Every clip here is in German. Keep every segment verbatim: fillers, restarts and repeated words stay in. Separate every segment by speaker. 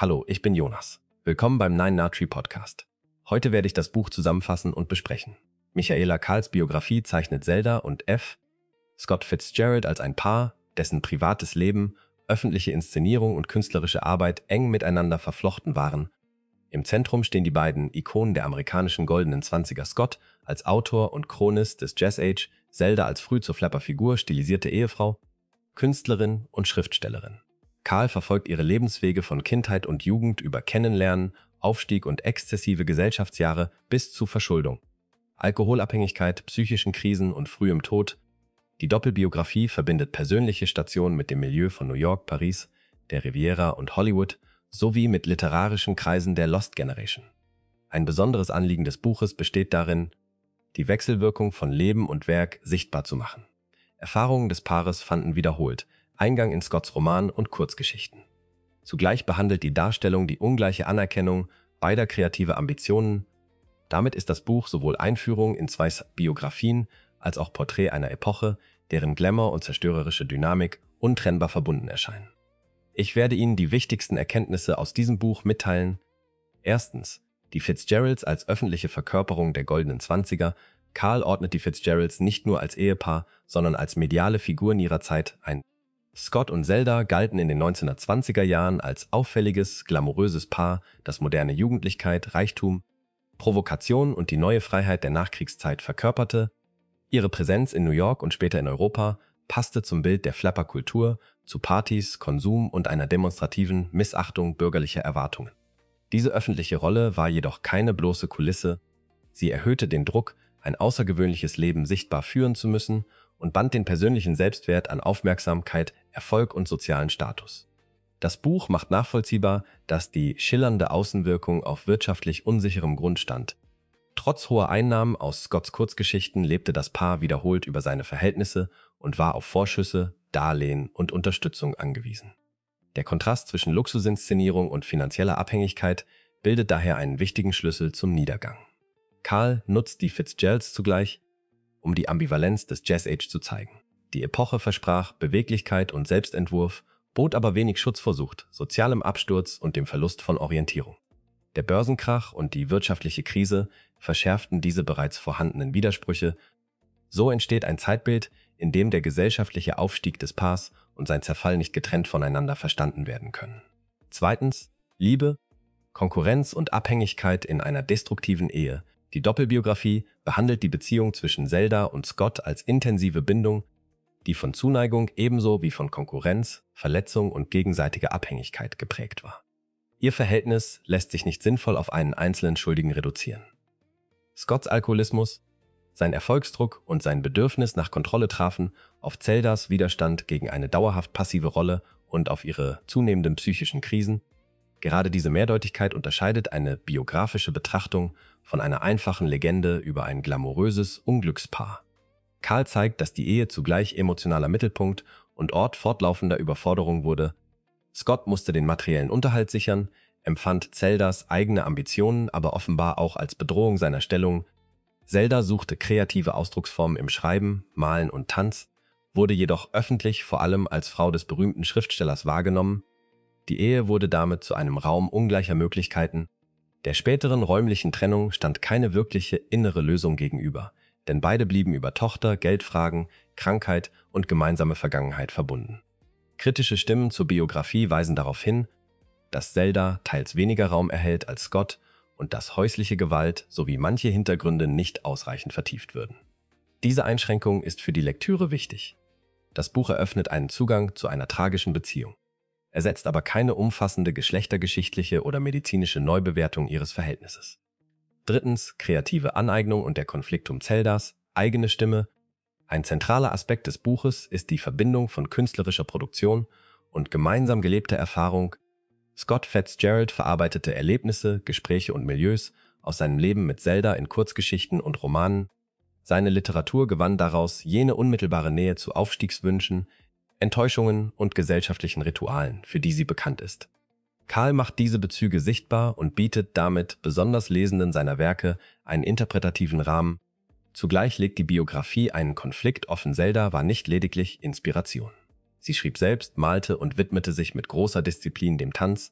Speaker 1: Hallo, ich bin Jonas. Willkommen beim Nine Na Tree Podcast. Heute werde ich das Buch zusammenfassen und besprechen. Michaela Kahls Biografie zeichnet Zelda und F. Scott Fitzgerald als ein Paar, dessen privates Leben, öffentliche Inszenierung und künstlerische Arbeit eng miteinander verflochten waren. Im Zentrum stehen die beiden Ikonen der amerikanischen goldenen Zwanziger: Scott als Autor und Chronist des Jazz Age, Zelda als früh zur Flapper-Figur stilisierte Ehefrau, Künstlerin und Schriftstellerin. Kahl verfolgt ihre Lebenswege von Kindheit und Jugend über Kennenlernen, Aufstieg und exzessive Gesellschaftsjahre bis zu Verschuldung, Alkoholabhängigkeit, psychischen Krisen und frühem Tod. Die Doppelbiografie verbindet persönliche Stationen mit dem Milieu von New York, Paris, der Riviera und Hollywood sowie mit literarischen Kreisen der Lost Generation. Ein besonderes Anliegen des Buches besteht darin, die Wechselwirkung von Leben und Werk sichtbar zu machen. Erfahrungen des Paares fanden wiederholt Eingang in Scotts Roman und Kurzgeschichten. Zugleich behandelt die Darstellung die ungleiche Anerkennung beider kreative Ambitionen. Damit ist das Buch sowohl Einführung in zwei Biografien als auch Porträt einer Epoche, deren Glamour und zerstörerische Dynamik untrennbar verbunden erscheinen. Ich werde Ihnen die wichtigsten Erkenntnisse aus diesem Buch mitteilen. Erstens, die Fitzgeralds als öffentliche Verkörperung der goldenen Zwanziger. Kahl ordnet die Fitzgeralds nicht nur als Ehepaar, sondern als mediale Figuren ihrer Zeit ein. Scott und Zelda galten in den neunzehnhundertzwanziger Jahren als auffälliges, glamouröses Paar, das moderne Jugendlichkeit, Reichtum, Provokation und die neue Freiheit der Nachkriegszeit verkörperte. Ihre Präsenz in New York und später in Europa passte zum Bild der Flapper-Kultur, zu Partys, Konsum und einer demonstrativen Missachtung bürgerlicher Erwartungen. Diese öffentliche Rolle war jedoch keine bloße Kulisse. Sie erhöhte den Druck, ein außergewöhnliches Leben sichtbar führen zu müssen, und band den persönlichen Selbstwert an Aufmerksamkeit, Erfolg und sozialen Status. Das Buch macht nachvollziehbar, dass die schillernde Außenwirkung auf wirtschaftlich unsicherem Grund stand. Trotz hoher Einnahmen aus Scotts Kurzgeschichten lebte das Paar wiederholt über seine Verhältnisse und war auf Vorschüsse, Darlehen und Unterstützung angewiesen. Der Kontrast zwischen Luxusinszenierung und finanzieller Abhängigkeit bildet daher einen wichtigen Schlüssel zum Niedergang. Kahl nutzt die Fitzgeralds zugleich, um die Ambivalenz des Jazz Age zu zeigen. Die Epoche versprach Beweglichkeit und Selbstentwurf, bot aber wenig Schutz vor Sucht, sozialem Absturz und dem Verlust von Orientierung. Der Börsenkrach und die wirtschaftliche Krise verschärften diese bereits vorhandenen Widersprüche. So entsteht ein Zeitbild, in dem der gesellschaftliche Aufstieg des Paars und sein Zerfall nicht getrennt voneinander verstanden werden können. Zweitens, Liebe, Konkurrenz und Abhängigkeit in einer destruktiven Ehe. Die Doppelbiografie behandelt die Beziehung zwischen Zelda und Scott als intensive Bindung, die von Zuneigung ebenso wie von Konkurrenz, Verletzung und gegenseitiger Abhängigkeit geprägt war. Ihr Verhältnis lässt sich nicht sinnvoll auf einen einzelnen Schuldigen reduzieren. Scotts Alkoholismus, sein Erfolgsdruck und sein Bedürfnis nach Kontrolle trafen auf Zeldas Widerstand gegen eine dauerhaft passive Rolle und auf ihre zunehmenden psychischen Krisen. Gerade diese Mehrdeutigkeit unterscheidet eine biografische Betrachtung von einer einfachen Legende über ein glamouröses Unglückspaar. Kahl zeigt, dass die Ehe zugleich emotionaler Mittelpunkt und Ort fortlaufender Überforderung wurde. Scott musste den materiellen Unterhalt sichern, empfand Zeldas eigene Ambitionen aber offenbar auch als Bedrohung seiner Stellung. Zelda suchte kreative Ausdrucksformen im Schreiben, Malen und Tanz, wurde jedoch öffentlich vor allem als Frau des berühmten Schriftstellers wahrgenommen. Die Ehe wurde damit zu einem Raum ungleicher Möglichkeiten. Der späteren räumlichen Trennung stand keine wirkliche innere Lösung gegenüber, denn beide blieben über Tochter, Geldfragen, Krankheit und gemeinsame Vergangenheit verbunden. Kritische Stimmen zur Biografie weisen darauf hin, dass Zelda teils weniger Raum erhält als Scott und dass häusliche Gewalt sowie manche Hintergründe nicht ausreichend vertieft würden. Diese Einschränkung ist für die Lektüre wichtig. Das Buch eröffnet einen Zugang zu einer tragischen Beziehung. Er setzt aber keine umfassende geschlechtergeschichtliche oder medizinische Neubewertung ihres Verhältnisses. Drittens, kreative Aneignung und der Konflikt um Zeldas, eigene Stimme. Ein zentraler Aspekt des Buches ist die Verbindung von künstlerischer Produktion und gemeinsam gelebter Erfahrung. Scott Fitzgerald verarbeitete Erlebnisse, Gespräche und Milieus aus seinem Leben mit Zelda in Kurzgeschichten und Romanen. Seine Literatur gewann daraus jene unmittelbare Nähe zu Aufstiegswünschen, Enttäuschungen und gesellschaftlichen Ritualen, für die sie bekannt ist. Kahl macht diese Bezüge sichtbar und bietet damit besonders Lesenden seiner Werke einen interpretativen Rahmen. Zugleich legt die Biografie einen Konflikt offen. Zelda war nicht lediglich Inspiration. Sie schrieb selbst, malte und widmete sich mit großer Disziplin dem Tanz.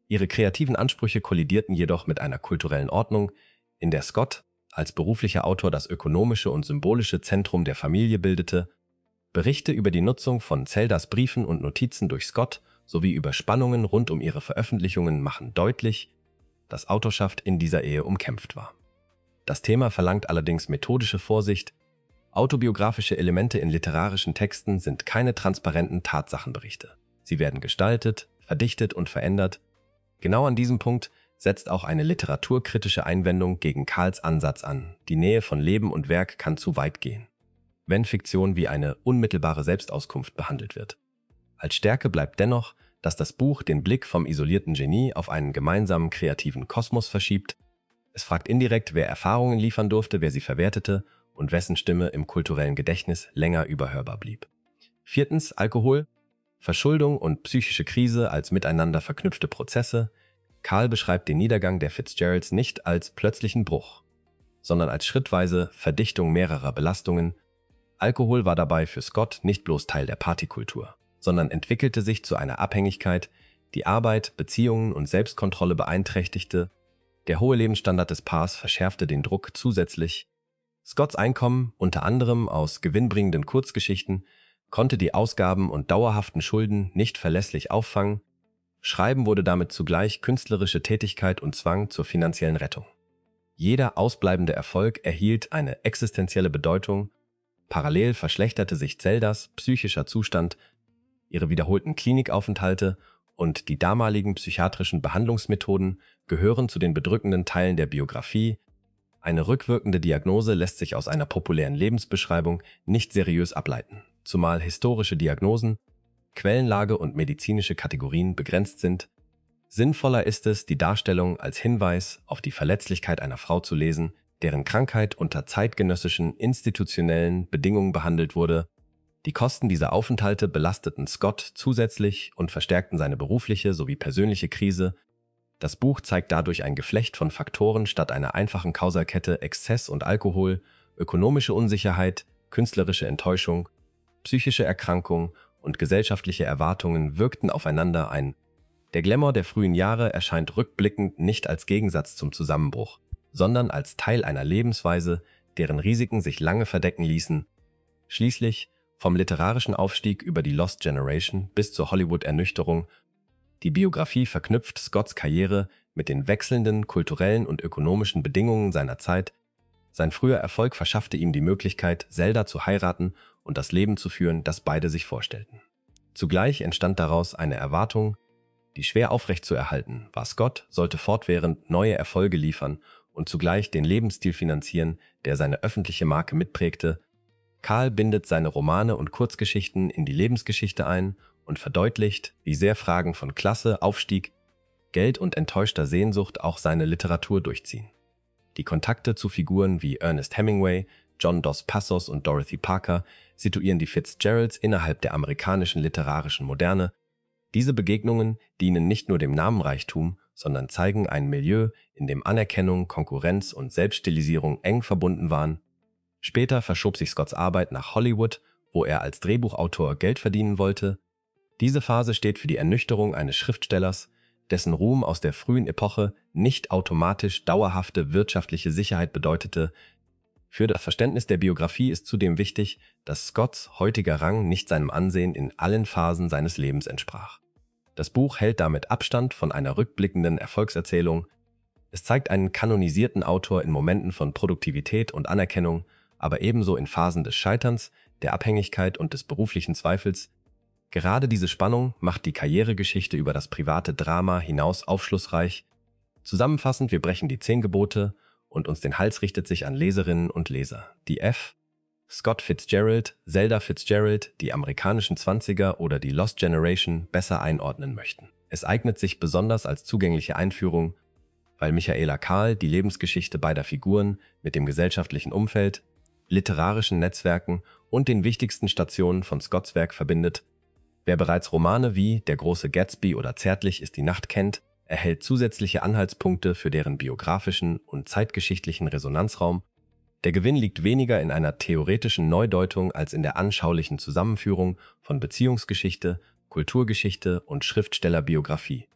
Speaker 1: Ihre kreativen Ansprüche kollidierten jedoch mit einer kulturellen Ordnung, in der Scott als beruflicher Autor das ökonomische und symbolische Zentrum der Familie bildete. Berichte über die Nutzung von Zeldas Briefen und Notizen durch Scott sowie über Spannungen rund um ihre Veröffentlichungen machen deutlich, dass Autorschaft in dieser Ehe umkämpft war. Das Thema verlangt allerdings methodische Vorsicht. Autobiografische Elemente in literarischen Texten sind keine transparenten Tatsachenberichte. Sie werden gestaltet, verdichtet und verändert. Genau an diesem Punkt setzt auch eine literaturkritische Einwendung gegen Karls Ansatz an. Die Nähe von Leben und Werk kann zu weit gehen, wenn Fiktion wie eine unmittelbare Selbstauskunft behandelt wird. Als Stärke bleibt dennoch, dass das Buch den Blick vom isolierten Genie auf einen gemeinsamen kreativen Kosmos verschiebt. Es fragt indirekt, wer Erfahrungen liefern durfte, wer sie verwertete und wessen Stimme im kulturellen Gedächtnis länger überhörbar blieb. Viertens, Alkohol, Verschuldung und psychische Krise als miteinander verknüpfte Prozesse. Karl beschreibt den Niedergang der Fitzgeralds nicht als plötzlichen Bruch, sondern als schrittweise Verdichtung mehrerer Belastungen. Alkohol war dabei für Scott nicht bloß Teil der Partykultur, sondern entwickelte sich zu einer Abhängigkeit, die Arbeit, Beziehungen und Selbstkontrolle beeinträchtigte. Der hohe Lebensstandard des Paars verschärfte den Druck zusätzlich. Scotts Einkommen, unter anderem aus gewinnbringenden Kurzgeschichten, konnte die Ausgaben und dauerhaften Schulden nicht verlässlich auffangen. Schreiben wurde damit zugleich künstlerische Tätigkeit und Zwang zur finanziellen Rettung. Jeder ausbleibende Erfolg erhielt eine existenzielle Bedeutung. Parallel verschlechterte sich Zeldas psychischer Zustand, ihre wiederholten Klinikaufenthalte und die damaligen psychiatrischen Behandlungsmethoden gehören zu den bedrückenden Teilen der Biografie. Eine rückwirkende Diagnose lässt sich aus einer populären Lebensbeschreibung nicht seriös ableiten, zumal historische Diagnosen, Quellenlage und medizinische Kategorien begrenzt sind. Sinnvoller ist es, die Darstellung als Hinweis auf die Verletzlichkeit einer Frau zu lesen, deren Krankheit unter zeitgenössischen institutionellen Bedingungen behandelt wurde. Die Kosten dieser Aufenthalte belasteten Scott zusätzlich und verstärkten seine berufliche sowie persönliche Krise. Das Buch zeigt dadurch ein Geflecht von Faktoren statt einer einfachen Kausalkette: Exzess und Alkohol, ökonomische Unsicherheit, künstlerische Enttäuschung, psychische Erkrankung und gesellschaftliche Erwartungen wirkten aufeinander ein. Der Glamour der frühen Jahre erscheint rückblickend nicht als Gegensatz zum Zusammenbruch, sondern als Teil einer Lebensweise, deren Risiken sich lange verdecken ließen. Schließlich, vom literarischen Aufstieg über die Lost Generation bis zur Hollywood-Ernüchterung, die Biografie verknüpft Scotts Karriere mit den wechselnden kulturellen und ökonomischen Bedingungen seiner Zeit. Sein früher Erfolg verschaffte ihm die Möglichkeit, Zelda zu heiraten und das Leben zu führen, das beide sich vorstellten. Zugleich entstand daraus eine Erwartung, die schwer aufrechtzuerhalten war. Scott sollte fortwährend neue Erfolge liefern und zugleich den Lebensstil finanzieren, der seine öffentliche Marke mitprägte. Karl bindet seine Romane und Kurzgeschichten in die Lebensgeschichte ein und verdeutlicht, wie sehr Fragen von Klasse, Aufstieg, Geld und enttäuschter Sehnsucht auch seine Literatur durchziehen. Die Kontakte zu Figuren wie Ernest Hemingway, John Dos Passos und Dorothy Parker situieren die Fitzgeralds innerhalb der amerikanischen literarischen Moderne. Diese Begegnungen dienen nicht nur dem Namenreichtum, sondern zeigen ein Milieu, in dem Anerkennung, Konkurrenz und Selbststilisierung eng verbunden waren. Später verschob sich Scotts Arbeit nach Hollywood, wo er als Drehbuchautor Geld verdienen wollte. Diese Phase steht für die Ernüchterung eines Schriftstellers, dessen Ruhm aus der frühen Epoche nicht automatisch dauerhafte wirtschaftliche Sicherheit bedeutete. Für das Verständnis der Biografie ist zudem wichtig, dass Scotts heutiger Rang nicht seinem Ansehen in allen Phasen seines Lebens entsprach. Das Buch hält damit Abstand von einer rückblickenden Erfolgserzählung. Es zeigt einen kanonisierten Autor in Momenten von Produktivität und Anerkennung, aber ebenso in Phasen des Scheiterns, der Abhängigkeit und des beruflichen Zweifels. Gerade diese Spannung macht die Karrieregeschichte über das private Drama hinaus aufschlussreich. Zusammenfassend, wir brechen die zehn Gebote und uns den Hals richtet sich an Leserinnen und Leser, die F. Scott Fitzgerald, Zelda Fitzgerald, die amerikanischen Zwanziger oder die Lost Generation besser einordnen möchten. Es eignet sich besonders als zugängliche Einführung, weil Michaela Karl die Lebensgeschichte beider Figuren mit dem gesellschaftlichen Umfeld, literarischen Netzwerken und den wichtigsten Stationen von Scotts Werk verbindet. Wer bereits Romane wie Der große Gatsby oder Zärtlich ist die Nacht kennt, erhält zusätzliche Anhaltspunkte für deren biografischen und zeitgeschichtlichen Resonanzraum. Der Gewinn liegt weniger in einer theoretischen Neudeutung als in der anschaulichen Zusammenführung von Beziehungsgeschichte, Kulturgeschichte und Schriftstellerbiografie.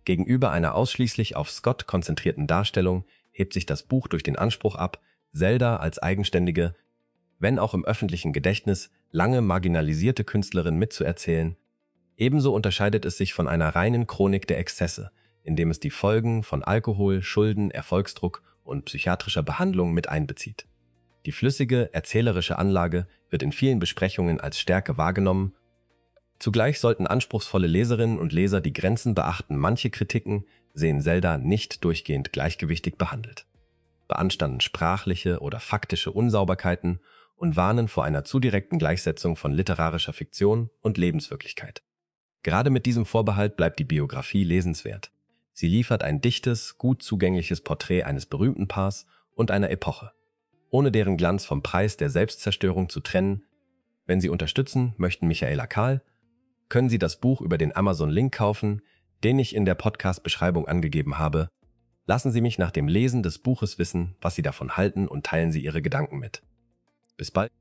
Speaker 1: Gegenüber einer ausschließlich auf Scott konzentrierten Darstellung hebt sich das Buch durch den Anspruch ab, Zelda als eigenständige, wenn auch im öffentlichen Gedächtnis, lange marginalisierte Künstlerin mitzuerzählen. Ebenso unterscheidet es sich von einer reinen Chronik der Exzesse, indem es die Folgen von Alkohol, Schulden, Erfolgsdruck und psychiatrischer Behandlung mit einbezieht. Die flüssige, erzählerische Anlage wird in vielen Besprechungen als Stärke wahrgenommen. Zugleich sollten anspruchsvolle Leserinnen und Leser die Grenzen beachten. Manche Kritiken sehen Zelda nicht durchgehend gleichgewichtig behandelt, beanstanden sprachliche oder faktische Unsauberkeiten und warnen vor einer zu direkten Gleichsetzung von literarischer Fiktion und Lebenswirklichkeit. Gerade mit diesem Vorbehalt bleibt die Biografie lesenswert. Sie liefert ein dichtes, gut zugängliches Porträt eines berühmten Paars und einer Epoche, ohne deren Glanz vom Preis der Selbstzerstörung zu trennen. Wenn Sie unterstützen möchten Michaela Kahl, können Sie das Buch über den Amazon-Link kaufen, den ich in der Podcast-Beschreibung angegeben habe. Lassen Sie mich nach dem Lesen des Buches wissen, was Sie davon halten und teilen Sie Ihre Gedanken mit. Bis bald.